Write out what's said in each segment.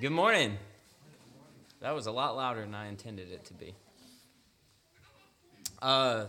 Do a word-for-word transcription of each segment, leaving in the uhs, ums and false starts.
Good morning. That was a lot louder than I intended it to be. Uh,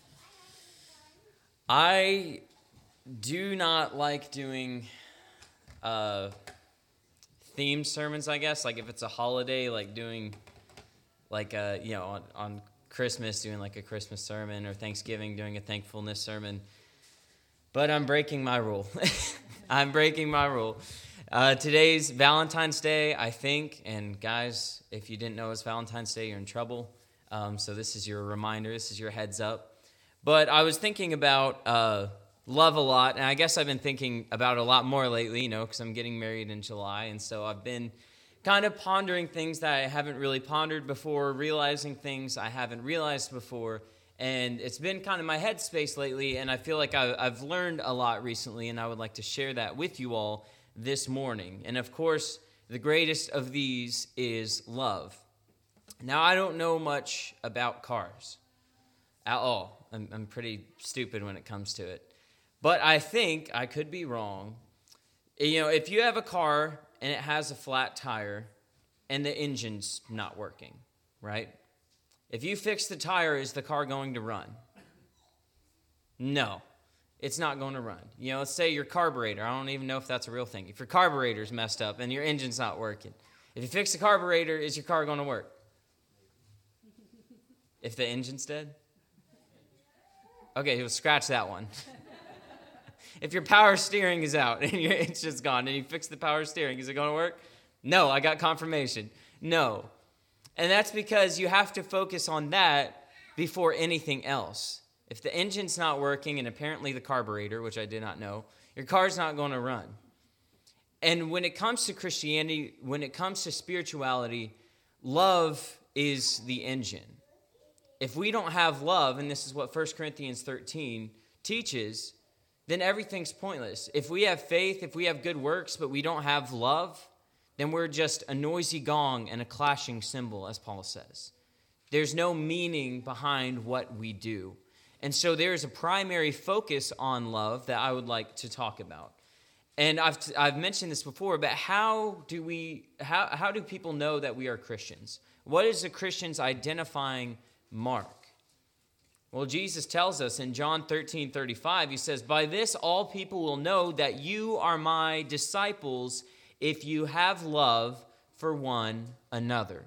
I do not like doing uh, themed sermons, I guess. Like if it's a holiday, like doing like, a, you know, on, on Christmas, doing like a Christmas sermon, or Thanksgiving, doing a thankfulness sermon. But I'm breaking my rule. I'm breaking my rule. Uh, today's Valentine's Day, I think, and guys, if you didn't know it's Valentine's Day, you're in trouble. Um, so this is your reminder, this is your heads up. But I was thinking about uh, love a lot, and I guess I've been thinking about it a lot more lately, you know, because I'm getting married in July, and so I've been kind of pondering things that I haven't really pondered before, realizing things I haven't realized before, and it's been kind of my headspace lately, and I feel like I, I've learned a lot recently, and I would like to share that with you all this morning. And of course, the greatest of these is love. Now, I don't know much about cars at all. I'm, I'm pretty stupid when it comes to it. But I think, I could be wrong, you know, if you have a car and it has a flat tire and the engine's not working, right? If you fix the tire, is the car going to run? No. It's not going to run. You know, let's say your carburetor. I don't even know if that's a real thing. If your carburetor's messed up and your engine's not working, if you fix the carburetor, is your car going to work? If the engine's dead? Okay, we'll scratch that one. If your power steering is out and your engine's gone and you fix the power steering, is it going to work? No, I got confirmation. No. And that's because you have to focus on that before anything else. If the engine's not working, and apparently the carburetor, which I did not know, your car's not going to run. And when it comes to Christianity, when it comes to spirituality, love is the engine. If we don't have love, and this is what First Corinthians thirteen teaches, then everything's pointless. If we have faith, if we have good works, but we don't have love, then we're just a noisy gong and a clashing cymbal, as Paul says. There's no meaning behind what we do. And so there is a primary focus on love that I would like to talk about. And I've I've mentioned this before, but how do we how how do people know that we are Christians? What is a Christian's identifying mark? Well, Jesus tells us in John thirteen thirty-five, he says, "By this all people will know that you are my disciples if you have love for one another."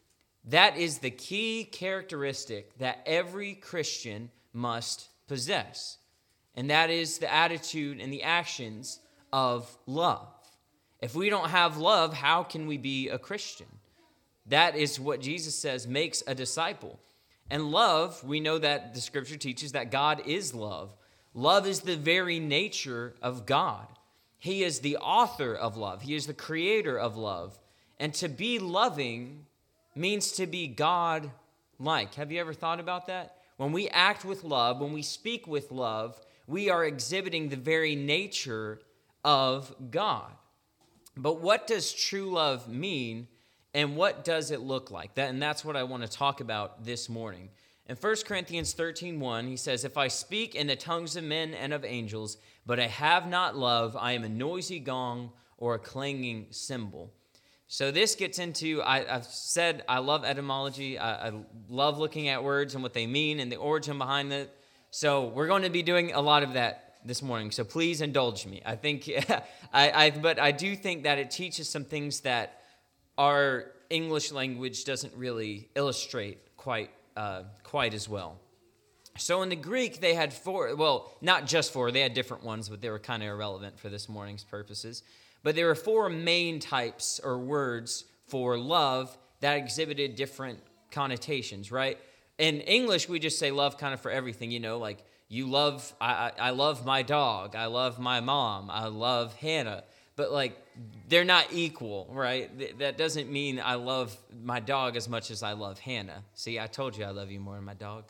That is the key characteristic that every Christian must possess. And that is the attitude and the actions of love. If we don't have love, how can we be a Christian? That is what Jesus says makes a disciple. And love, we know that the scripture teaches that God is love. Love is the very nature of God. He is the author of love. He is the creator of love. And to be loving means to be God-like. Have you ever thought about that? When we act with love, when we speak with love, we are exhibiting the very nature of God. But what does true love mean, and what does it look like? That, and that's what I want to talk about this morning. In First Corinthians thirteen one, he says, "If I speak in the tongues of men and of angels, but I have not love, I am a noisy gong or a clanging cymbal." So this gets into, I, I've said I love etymology. I, I love looking at words and what they mean and the origin behind it. So we're going to be doing a lot of that this morning. So please indulge me. I think, I, I, but I do think that it teaches some things that our English language doesn't really illustrate quite, uh, quite as well. So in the Greek, they had four, well, not just four, they had different ones, but they were kind of irrelevant for this morning's purposes. But there are four main types or words for love that exhibited different connotations, right? In English, we just say love kind of for everything, you know, like you love, I, I, I love my dog, I love my mom, I love Hannah. But like, they're not equal, right? Th- that doesn't mean I love my dog as much as I love Hannah. See, I told you I love you more than my dog.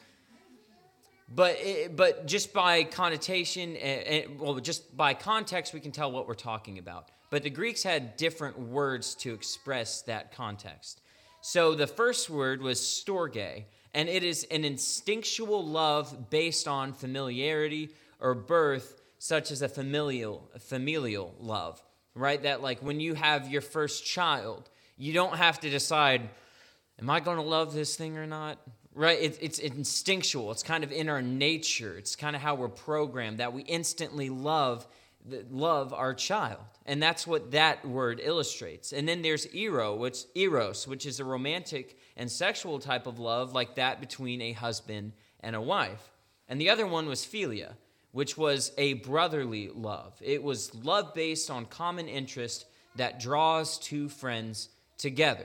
But it, but just by connotation, and, and, well, just by context, we can tell what we're talking about. But the Greeks had different words to express that context. So the first word was storge, and it is an instinctual love based on familiarity or birth, such as a familial, familial love, right? That like when you have your first child, You don't have to decide, am I going to love this thing or not? Right? It, it's instinctual. It's kind of in our nature. It's kind of how we're programmed, that we instantly love love our child. And that's what that word illustrates. And then there's ero, which, eros, which is a romantic and sexual type of love like that between a husband and a wife. And the other one was philia, which was a brotherly love. It was love based on common interest that draws two friends together.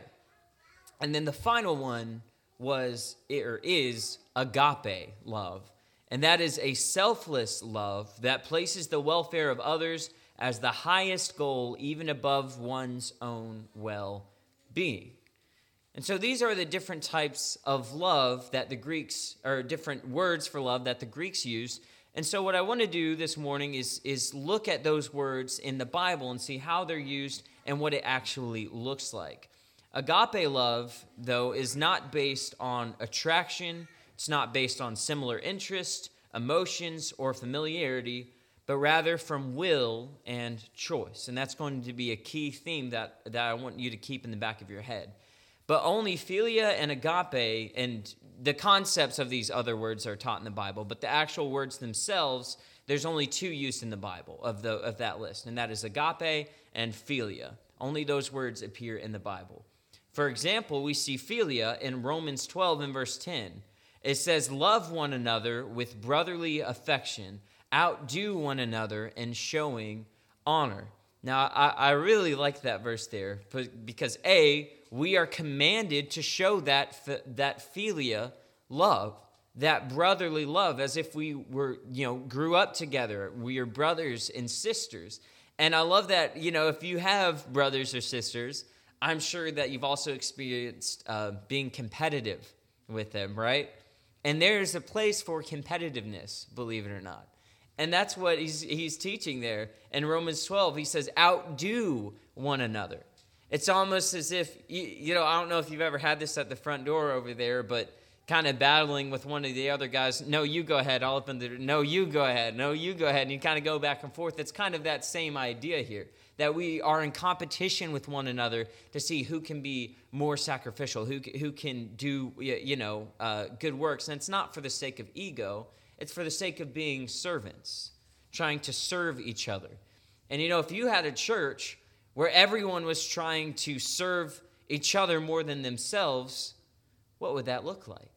And then the final one was, or is, agape love. And that is a selfless love that places the welfare of others as the highest goal, even above one's own well-being. And so these are the different types of love that the Greeks, or different words for love that the Greeks used. And so what I want to do this morning is, is look at those words in the Bible and see how they're used and what it actually looks like. Agape love, though, is not based on attraction. It's not based on similar interest, emotions, or familiarity, but rather from will and choice. And that's going to be a key theme that, that I want you to keep in the back of your head. But only philia and agape, and the concepts of these other words are taught in the Bible, but the actual words themselves, there's only two used in the Bible of the of that list, and that is agape and philia. Only those words appear in the Bible. For example, we see philia in Romans twelve and verse ten. It says, love one another with brotherly affection, outdo one another in showing honor. Now, I, I really like that verse there because, A, we are commanded to show that, that philia love, that brotherly love, as if we were, you know, grew up together. We are brothers and sisters. And I love that, you know, if you have brothers or sisters, I'm sure that you've also experienced uh, being competitive with them, right? And there's a place for competitiveness, believe it or not. And that's what he's he's teaching there. In Romans twelve, he says, outdo one another. It's almost as if, you, you know, I don't know if you've ever had this at the front door over there, but kind of battling with one of the other guys. No, you go ahead. I'll open the door. No, you go ahead. No, you go ahead. And you kind of go back and forth. It's kind of that same idea here, that we are in competition with one another to see who can be more sacrificial, who who can do, you know, uh, good works. And it's not for the sake of ego. It's for the sake of being servants, trying to serve each other. And, you know, if you had a church where everyone was trying to serve each other more than themselves, what would that look like?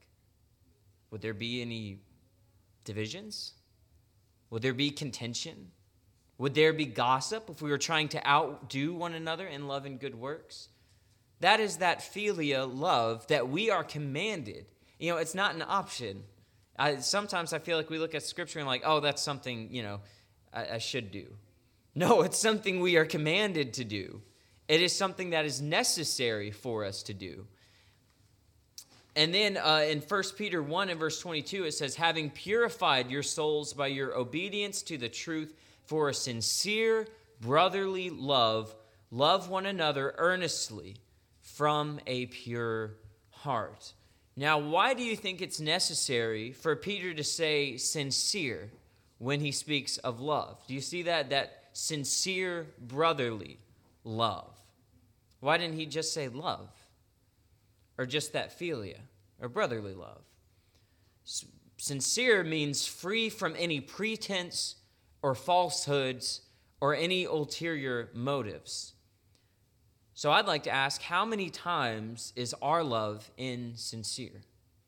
Would there be any divisions? Would there be contention? Would there be gossip if we were trying to outdo one another in love and good works? That is that philia love that we are commanded. You know, it's not an option. I, sometimes I feel like we look at Scripture and like, oh, that's something, you know, I, I should do. No, it's something we are commanded to do. It is something that is necessary for us to do. And then uh, in First Peter one and verse twenty-two, it says, having purified your souls by your obedience to the truth for a sincere brotherly love, love one another earnestly from a pure heart. Now, why do you think it's necessary for Peter to say sincere when he speaks of love? Do you see that? That sincere brotherly love. Why didn't he just say love? Or just that philia, or brotherly love? S- sincere means free from any pretense or falsehoods or any ulterior motives. So I'd like to ask, how many times is our love insincere?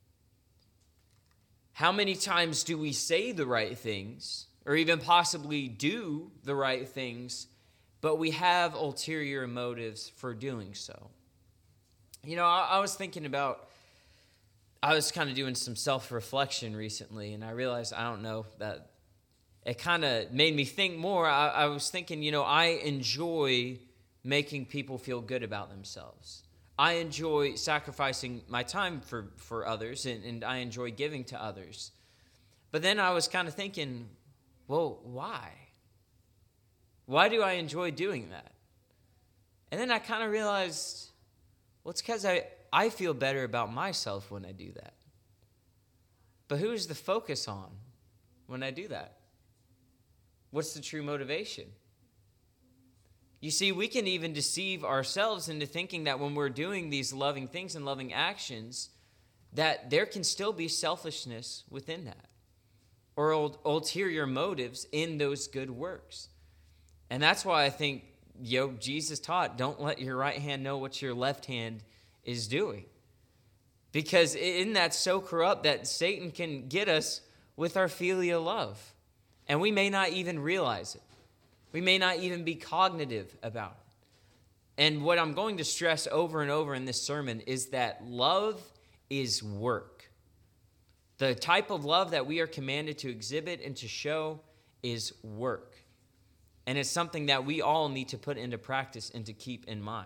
How many times do we say the right things, or even possibly do the right things, but we have ulterior motives for doing so? You know, I, I was thinking about, I was kind of doing some self-reflection recently, and I realized, I don't know, that it kind of made me think more. I, I was thinking, you know, I enjoy making people feel good about themselves. I enjoy sacrificing my time for, for others, and, and I enjoy giving to others. But then I was kind of thinking, well, why? Why do I enjoy doing that? And then I kind of realized, well, it's because I, I feel better about myself when I do that. But who is the focus on when I do that? What's the true motivation? You see, we can even deceive ourselves into thinking that when we're doing these loving things and loving actions, that there can still be selfishness within that, or ulterior motives in those good works. And that's why I think, you know, Jesus taught, don't let your right hand know what your left hand is doing. Because isn't that so corrupt that Satan can get us with our filial love? And we may not even realize it. We may not even be cognitive about it. And what I'm going to stress over and over in this sermon is that love is work. The type of love that we are commanded to exhibit and to show is work. And it's something that we all need to put into practice and to keep in mind.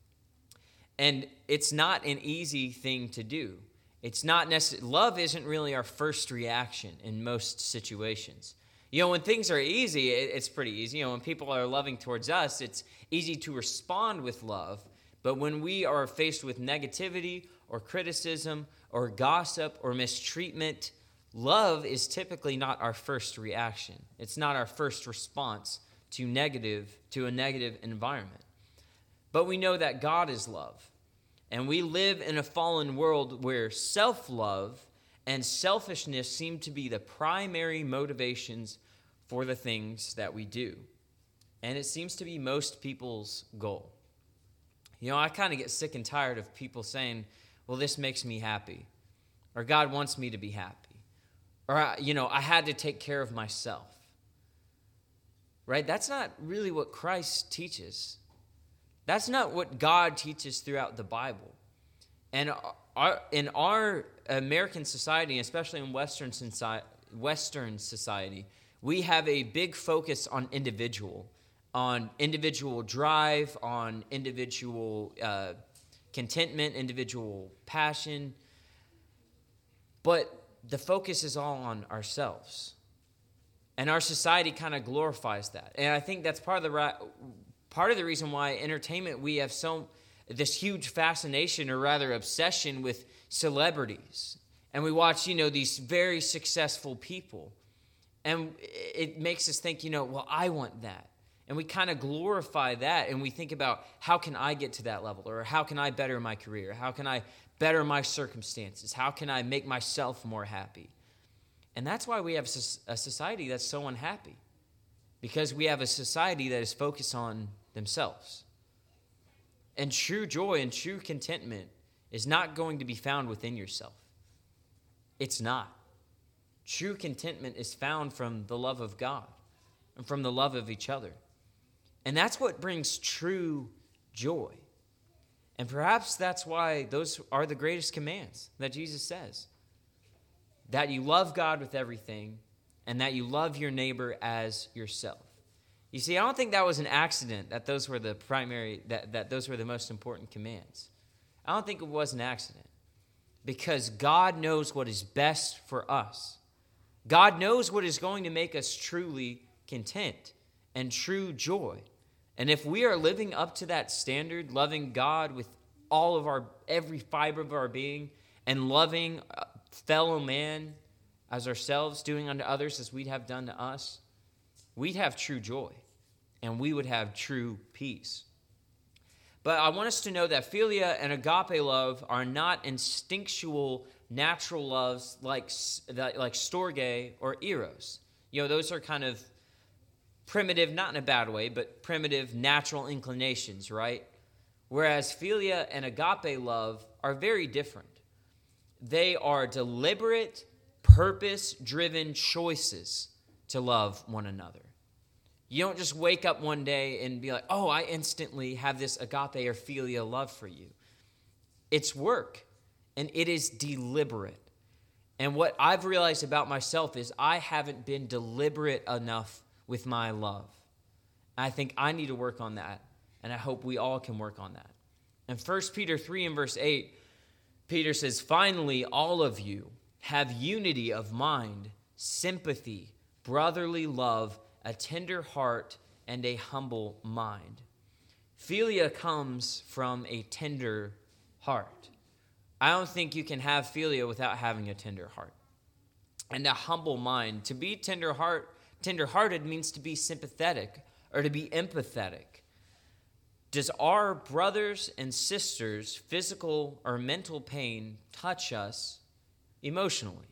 And it's not an easy thing to do. It's not necessarily, love isn't really our first reaction in most situations. You know, when things are easy, it's pretty easy. You know, when people are loving towards us, it's easy to respond with love. But when we are faced with negativity or criticism or gossip or mistreatment, love is typically not our first reaction. It's not our first response to negative, to a negative environment. But we know that God is love. And we live in a fallen world where self-love and selfishness seem to be the primary motivations for the things that we do. And it seems to be most people's goal. You know, I kind of get sick and tired of people saying, well, this makes me happy. Or God wants me to be happy. Or, you know, I had to take care of myself. Right? That's not really what Christ teaches. That's not what God teaches throughout the Bible. And our, in our American society, especially in Western society, Western society, we have a big focus on individual, on individual drive, on individual uh, contentment, individual passion. But the focus is all on ourselves. And our society kind of glorifies that. And I think that's part of the right... Part of the reason why entertainment, we have so this huge fascination, or rather obsession, with celebrities. And we watch, you know, these very successful people. And it makes us think, you know, well, I want that. And we kind of glorify that, and we think about, how can I get to that level? Or how can I better my career? How can I better my circumstances? How can I make myself more happy? And that's why we have a society that's so unhappy. Because we have a society that is focused on themselves. And true joy and true contentment is not going to be found within yourself. It's not. True contentment is found from the love of God and from the love of each other. And that's what brings true joy. And perhaps that's why those are the greatest commands that Jesus says. That you love God with everything, and that you love your neighbor as yourself. You see, I don't think that was an accident that those were the primary, that, that those were the most important commands. I don't think it was an accident. Because God knows what is best for us. God knows what is going to make us truly content and true joy. And if we are living up to that standard, loving God with all of our, every fiber of our being, and loving fellow man as ourselves, doing unto others as we'd have done to us, we'd have true joy, and we would have true peace. But I want us to know that philia and agape love are not instinctual, natural loves like, like storge or eros. You know, those are kind of primitive, not in a bad way, but primitive natural inclinations, right? Whereas philia and agape love are very different. They are deliberate, purpose-driven choices to love one another. You don't just wake up one day and be like, oh, I instantly have this agape or philia love for you. It's work, and it is deliberate. And what I've realized about myself is I haven't been deliberate enough with my love. I think I need to work on that, and I hope we all can work on that. In First Peter three and verse eight, Peter says, finally, all of you have unity of mind, sympathy, brotherly love, a tender heart, and a humble mind. Philia comes from a tender heart. I don't think you can have philia without having a tender heart. And a humble mind. To be tender heart, tender-hearted means to be sympathetic or to be empathetic. Does our brothers and sisters' physical or mental pain touch us emotionally?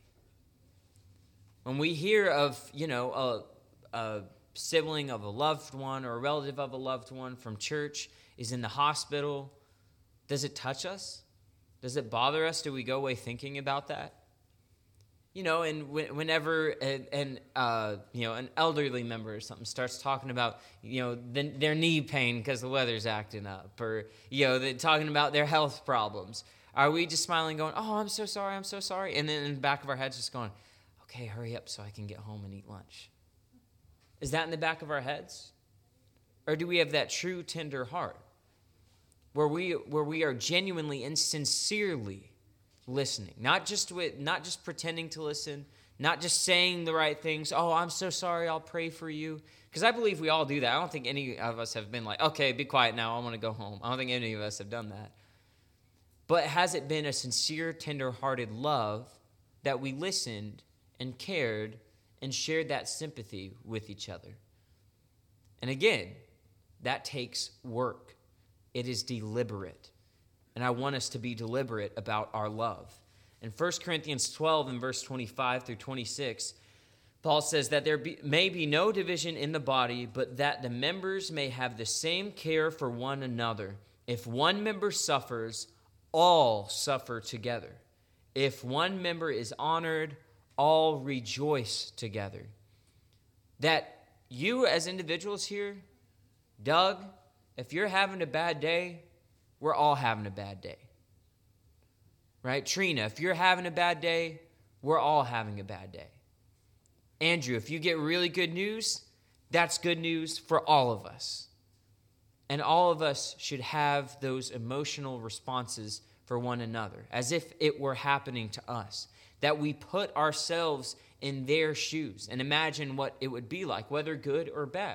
When we hear of, you know, a, a sibling of a loved one or a relative of a loved one from church is in the hospital, does it touch us? Does it bother us? Do we go away thinking about that? You know, and whenever an, an uh, you know, an elderly member or something starts talking about, you know, the, their knee pain because the weather's acting up, or, you know, they're talking about their health problems, are we just smiling going, oh, I'm so sorry, I'm so sorry, and then in the back of our heads just going, okay, hurry up so I can get home and eat lunch? Is that in the back of our heads? Or do we have that true tender heart where we where we are genuinely and sincerely listening, not just with, not just pretending to listen, not just saying the right things. Oh, I'm so sorry, I'll pray for you. Because I believe we all do that. I don't think any of us have been like, okay, be quiet now, I want to go home. I don't think any of us have done that. But has it been a sincere, tender-hearted love that we listened and cared and shared that sympathy with each other? And again, that takes work. It is deliberate. And I want us to be deliberate about our love. In First Corinthians twelve and verse twenty-five through twenty-six, Paul says that there be, may be no division in the body, but that the members may have the same care for one another. If one member suffers, all suffer together. If one member is honored, all rejoice together. That you as individuals here, Doug, if you're having a bad day, we're all having a bad day, right? Trina, if you're having a bad day, we're all having a bad day. Andrew, if you get really good news, that's good news for all of us. And all of us should have those emotional responses for one another, as if it were happening to us, that we put ourselves in their shoes and imagine what it would be like, whether good or bad.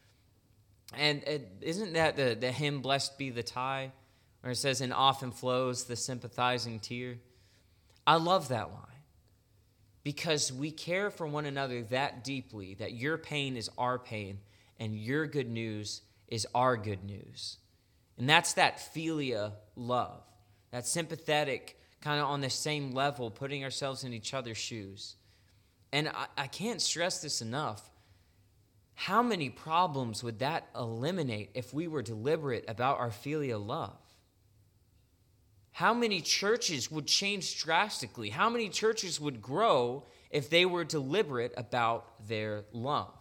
And uh, isn't that the, the hymn, Blessed Be the Tie? Where it says, and often flows the sympathizing tear. I love that line because we care for one another that deeply that your pain is our pain and your good news is our good news. And that's that philia love, that sympathetic, kind of on the same level, putting ourselves in each other's shoes. And I, I can't stress this enough. How many problems would that eliminate if we were deliberate about our philia love? How many churches would change drastically? How many churches would grow if they were deliberate about their love?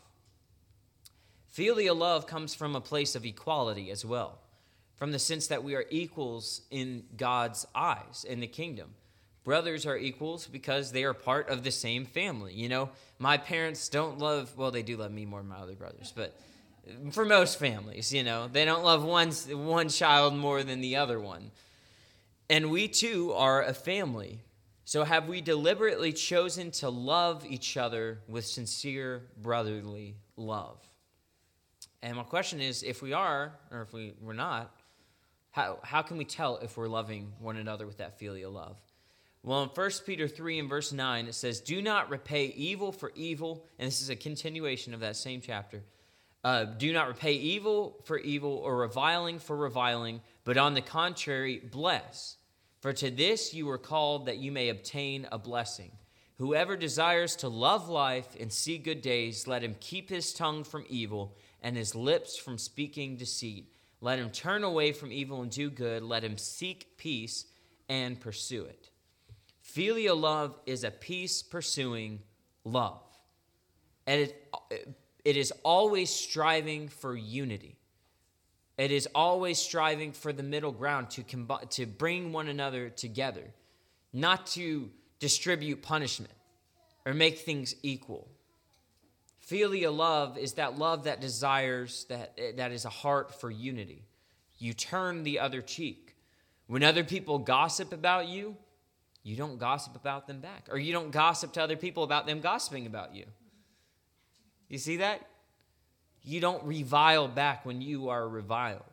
Filial love comes from a place of equality as well, from the sense that we are equals in God's eyes in the kingdom. Brothers are equals because they are part of the same family. You know, my parents don't love, well, they do love me more than my other brothers, but for most families, you know, they don't love one, one child more than the other one. And we too are a family. So have we deliberately chosen to love each other with sincere brotherly love? And my question is, if we are, or if we, we're not, how, how can we tell if we're loving one another with that filial love? Well, in First Peter three and verse nine, it says, do not repay evil for evil. And this is a continuation of that same chapter. Uh, do not repay evil for evil or reviling for reviling, but on the contrary, bless. For to this you were called that you may obtain a blessing. Whoever desires to love life and see good days, let him keep his tongue from evil and his lips from speaking deceit. Let him turn away from evil and do good. Let him seek peace and pursue it. Filial love is a peace-pursuing love. And it, it is always striving for unity. It is always striving for the middle ground to comb- to bring one another together, not to distribute punishment or make things equal. Filial love is that love that desires, that, that is a heart for unity. You turn the other cheek. When other people gossip about you, you don't gossip about them back. Or you don't gossip to other people about them gossiping about you. You see that? You don't revile back when you are reviled.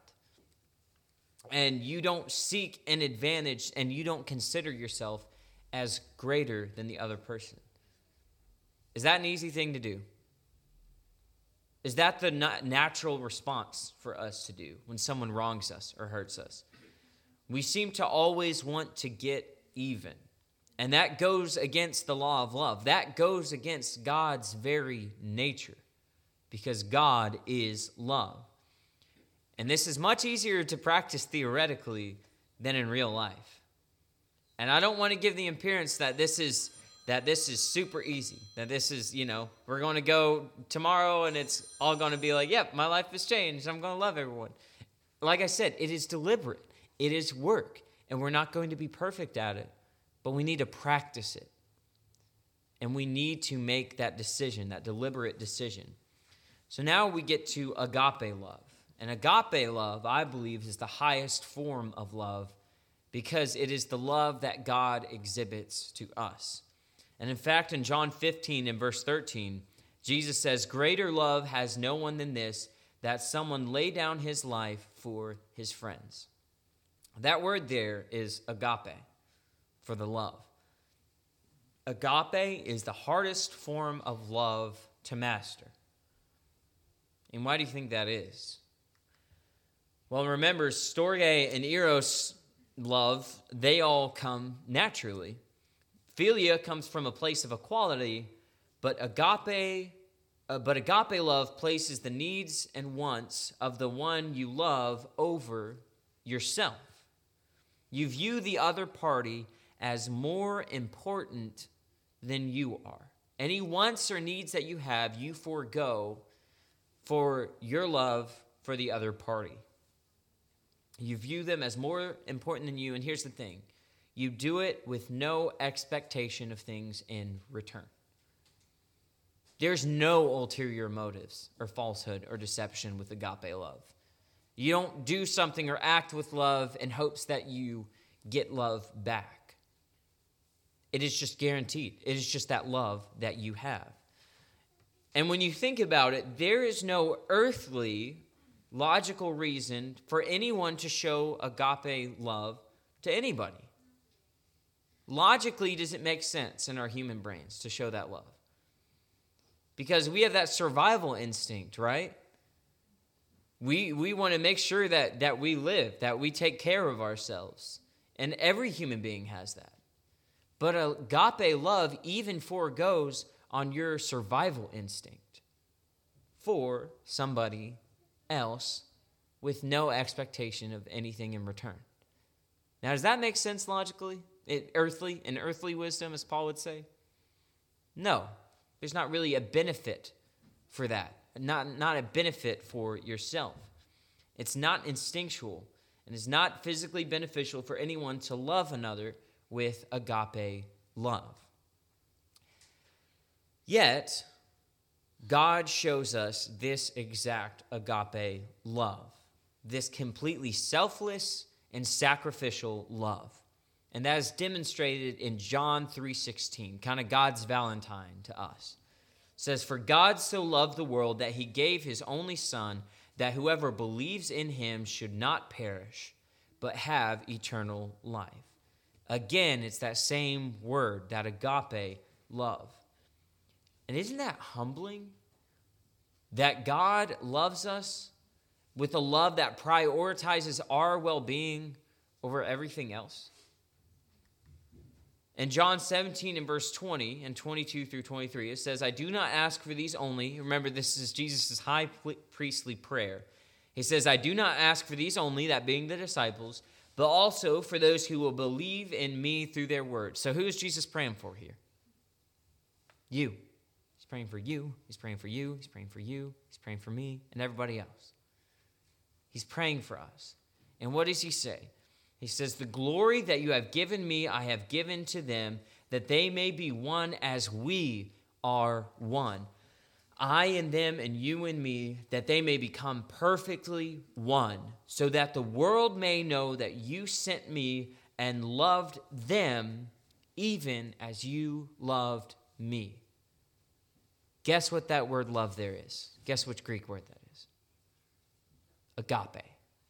And you don't seek an advantage and you don't consider yourself as greater than the other person. Is that an easy thing to do? Is that the natural response for us to do when someone wrongs us or hurts us? We seem to always want to get even. And that goes against the law of love. That goes against God's very nature, because God is love. And this is much easier to practice theoretically than in real life. And I don't want to give the appearance that this is that this is super easy, that this is, you know, we're going to go tomorrow and it's all going to be like, yep, my life has changed. I'm going to love everyone. Like I said, it is deliberate. It is work. And we're not going to be perfect at it, but we need to practice it. And we need to make that decision, that deliberate decision. So now we get to agape love. And agape love, I believe, is the highest form of love because it is the love that God exhibits to us. And in fact, in John fifteen and verse thirteen, Jesus says, "Greater love has no one than this, that someone lay down his life for his friends." That word there is agape, for the love. Agape is the hardest form of love to master. And why do you think that is? Well, remember, storge and eros love, they all come naturally. Philia comes from a place of equality, but agape, uh, but agape love places the needs and wants of the one you love over yourself. You view the other party as more important than you are. Any wants or needs that you have, you forego for your love for the other party. You view them as more important than you, and here's the thing. You do it with no expectation of things in return. There's no ulterior motives or falsehood or deception with agape love. You don't do something or act with love in hopes that you get love back. It is just guaranteed. It is just that love that you have. And when you think about it, there is no earthly, logical reason for anyone to show agape love to anybody. Logically, does it make sense in our human brains to show that love? Because we have that survival instinct, right? We we want to make sure that, that we live, that we take care of ourselves. And every human being has that. But agape love even foregoes on your survival instinct for somebody else with no expectation of anything in return. Now, does that make sense logically? It, earthly, in earthly wisdom, as Paul would say? No, there's not really a benefit for that. Not, not a benefit for yourself. It's not instinctual, and it's not physically beneficial for anyone to love another with agape love. Yet, God shows us this exact agape love, this completely selfless and sacrificial love. And that is demonstrated in John three sixteen, kind of God's Valentine to us. It says, "For God so loved the world that he gave his only Son, that whoever believes in him should not perish, but have eternal life." Again, it's that same word, that agape love. And isn't that humbling? That God loves us with a love that prioritizes our well-being over everything else. In John seventeen and verse twenty and twenty-two through twenty-three, it says, "I do not ask for these only." Remember, this is Jesus' high priestly prayer. He says, "I do not ask for these only," that being the disciples, "but also for those who will believe in me through their word." So who is Jesus praying for here? You. He's praying for you. He's praying for you. He's praying for you. He's praying for me and everybody else. He's praying for us. And what does he say? He says, "The glory that you have given me, I have given to them, that they may be one as we are one. I in them and you in me, that they may become perfectly one, so that the world may know that you sent me and loved them even as you loved me." Guess what that word love there is? Guess which Greek word that is? Agape.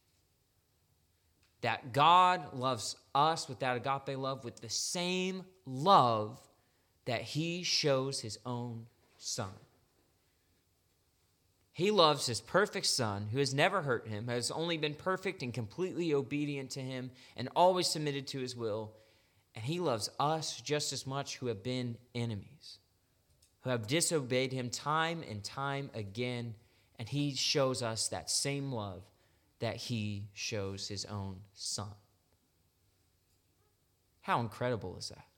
That God loves us with that agape love with the same love that he shows his own Son. He loves his perfect Son, who has never hurt him, has only been perfect and completely obedient to him, and always submitted to his will. And he loves us just as much, who have been enemies, who have disobeyed him time and time again. And he shows us that same love that he shows his own Son. How incredible is that?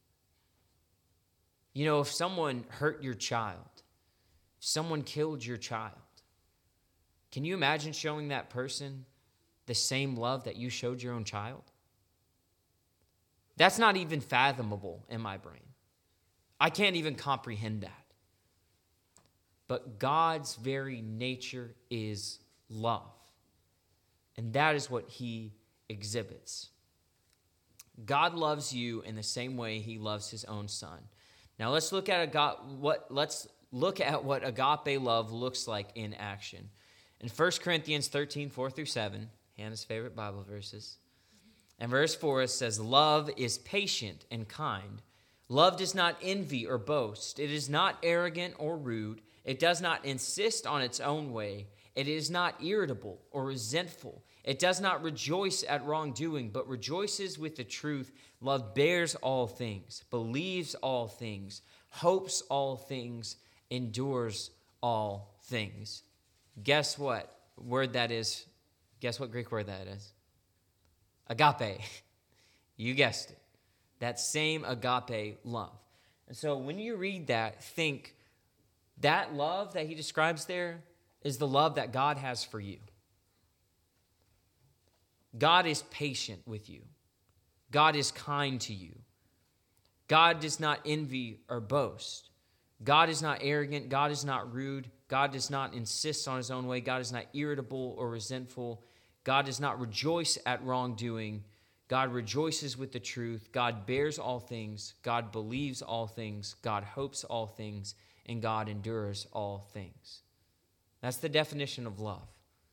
You know, if someone hurt your child, if someone killed your child, can you imagine showing that person the same love that you showed your own child? That's not even fathomable in my brain. I can't even comprehend that. But God's very nature is love. And that is what he exhibits. God loves you in the same way he loves his own Son. Now let's look at agape, what let's look at what agape love looks like in action. In First Corinthians thirteen, four through seven, Hannah's favorite Bible verses, and verse four, it says, "Love is patient and kind. Love does not envy or boast. It is not arrogant or rude. It does not insist on its own way. It is not irritable or resentful. It does not rejoice at wrongdoing, but rejoices with the truth. Love bears all things, believes all things, hopes all things, endures all things." Guess what word that is? Guess what Greek word that is? Agape. You guessed it. That same agape love. And so when you read that, think that love that he describes there is the love that God has for you. God is patient with you. God is kind to you. God does not envy or boast. God is not arrogant. God is not rude. God does not insist on his own way. God is not irritable or resentful. God does not rejoice at wrongdoing. God rejoices with the truth. God bears all things. God believes all things. God hopes all things. And God endures all things. That's the definition of love.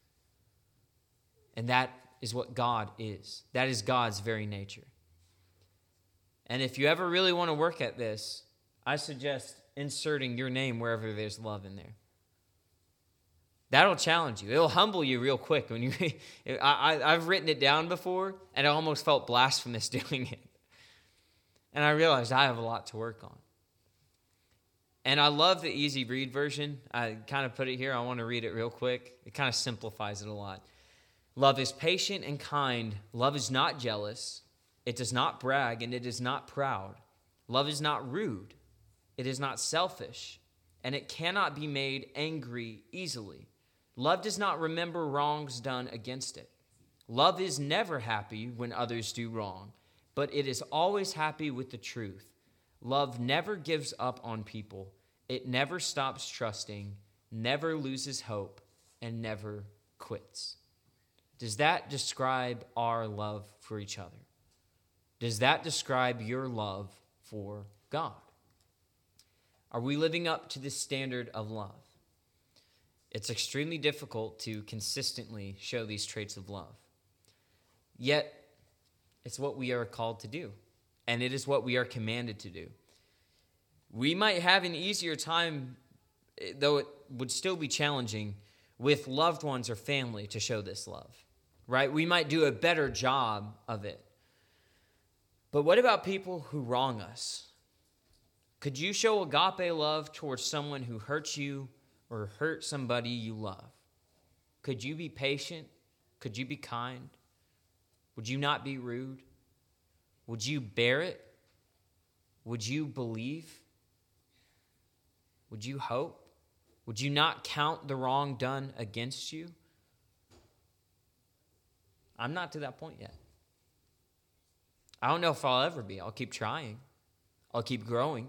And that is what God is. That is God's very nature. And if you ever really want to work at this, I suggest inserting your name wherever there's love in there. That'll challenge you. It'll humble you real quick. When you, I, I, I've written it down before, and I almost felt blasphemous doing it. And I realized I have a lot to work on. And I love the easy read version. I kind of put it here. I want to read it real quick. It kind of simplifies it a lot. Love is patient and kind. Love is not jealous. It does not brag, and it is not proud. Love is not rude. It is not selfish, and it cannot be made angry easily. Love does not remember wrongs done against it. Love is never happy when others do wrong, but it is always happy with the truth. Love never gives up on people. It never stops trusting, never loses hope, and never quits. Does that describe our love for each other? Does that describe your love for God? Are we living up to this standard of love? It's extremely difficult to consistently show these traits of love. Yet, it's what we are called to do, and it is what we are commanded to do. We might have an easier time, though it would still be challenging, with loved ones or family to show this love, right? We might do a better job of it. But what about people who wrong us? Could you show agape love towards someone who hurts you or hurt somebody you love? Could you be patient? Could you be kind? Would you not be rude? Would you bear it? Would you believe? Would you hope? Would you not count the wrong done against you? I'm not to that point yet. I don't know if I'll ever be. I'll keep trying. I'll keep growing.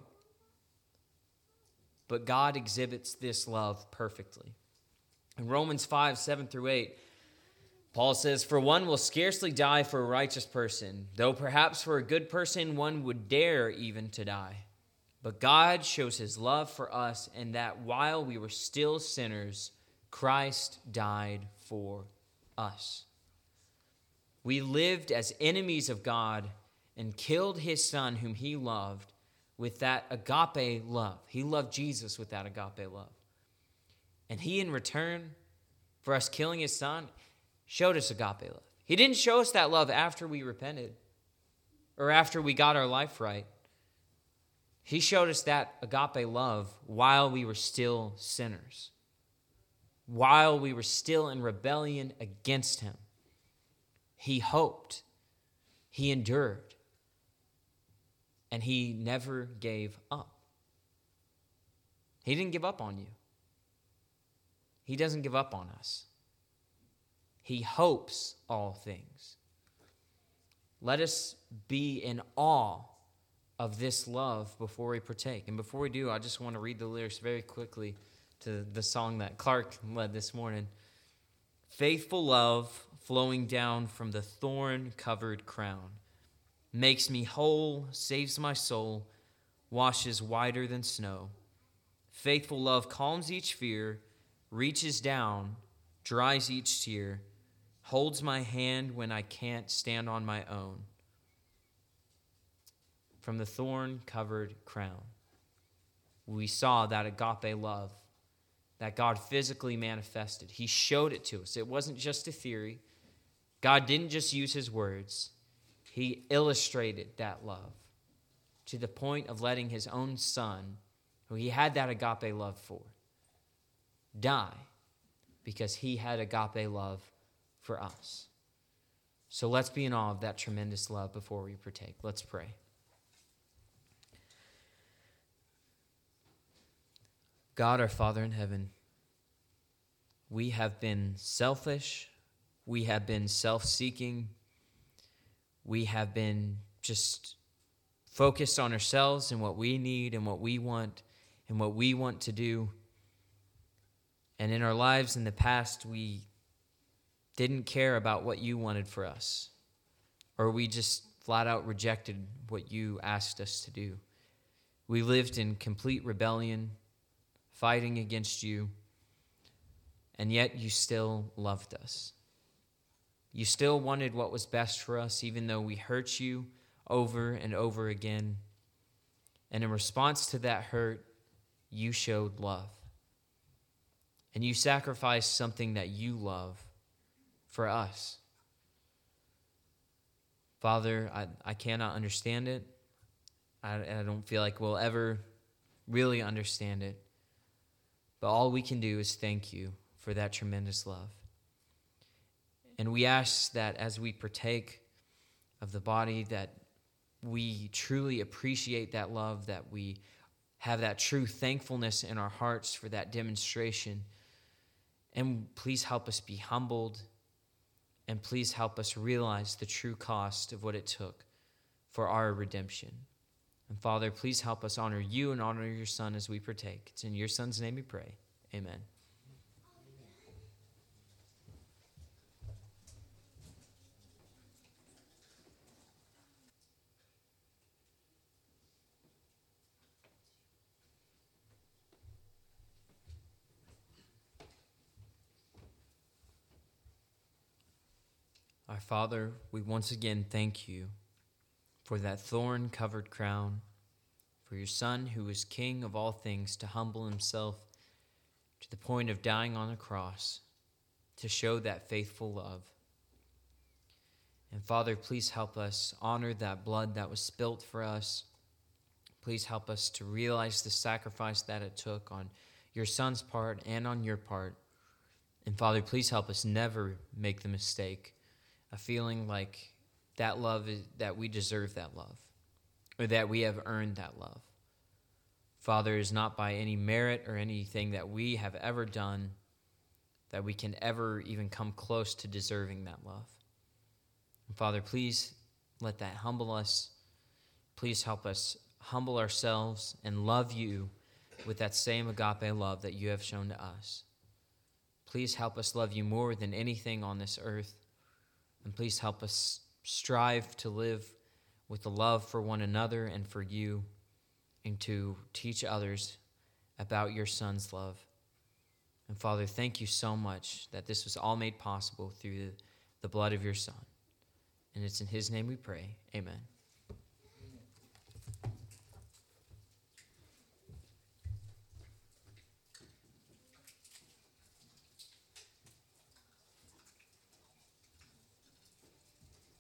But God exhibits this love perfectly. In Romans five, seven through eight, Paul says, "For one will scarcely die for a righteous person, though perhaps for a good person one would dare even to die. But God shows his love for us in that while we were still sinners, Christ died for us. We lived as enemies of God and killed his Son whom he loved with that agape love." He loved Jesus with that agape love. And he, in return for us killing his son, showed us agape love. He didn't show us that love after we repented or after we got our life right. He showed us that agape love while we were still sinners, while we were still in rebellion against him. He hoped, he endured, and he never gave up. He didn't give up on you. He doesn't give up on us. He hopes all things. Let us be in awe of this love before we partake. And before we do, I just want to read the lyrics very quickly to the song that Clark led this morning. Faithful love flowing down from the thorn-covered crown makes me whole, saves my soul, washes whiter than snow. Faithful love calms each fear, reaches down, dries each tear, holds my hand when I can't stand on my own. From the thorn-covered crown, we saw that agape love that God physically manifested. He showed it to us. It wasn't just a theory. God didn't just use his words. He illustrated that love to the point of letting his own son, who he had that agape love for, die because he had agape love for us. So let's be in awe of that tremendous love before we partake. Let's pray. God, our Father in heaven, we have been selfish. We have been self-seeking. We have been just focused on ourselves and what we need and what we want and what we want to do. And in our lives in the past, we didn't care about what you wanted for us, or we just flat out rejected what you asked us to do. We lived in complete rebellion, fighting against you, and yet you still loved us. You still wanted what was best for us, even though we hurt you over and over again. And in response to that hurt, you showed love. And you sacrificed something that you love for us. Father, I, I cannot understand it. I, I don't feel like we'll ever really understand it. But all we can do is thank you for that tremendous love. And we ask that as we partake of the body, that we truly appreciate that love, that we have that true thankfulness in our hearts for that demonstration. And please help us be humbled, and please help us realize the true cost of what it took for our redemption. And Father, please help us honor you and honor your Son as we partake. It's in your Son's name we pray. Amen. Our Father, we once again thank you for that thorn-covered crown, for your Son who is King of all things, to humble himself to the point of dying on the cross to show that faithful love. And Father, please help us honor that blood that was spilt for us. Please help us to realize the sacrifice that it took on your Son's part and on your part. And Father, please help us never make the mistake of feeling like that love is, that we deserve that love, or that we have earned that love. Father, it is not by any merit or anything that we have ever done that we can ever even come close to deserving that love. And Father, please let that humble us. Please help us humble ourselves and love you with that same agape love that you have shown to us. Please help us love you more than anything on this earth. And please help us strive to live with the love for one another and for you, and to teach others about your Son's love. And Father, thank you so much that this was all made possible through the blood of your Son. And it's in his name we pray. Amen.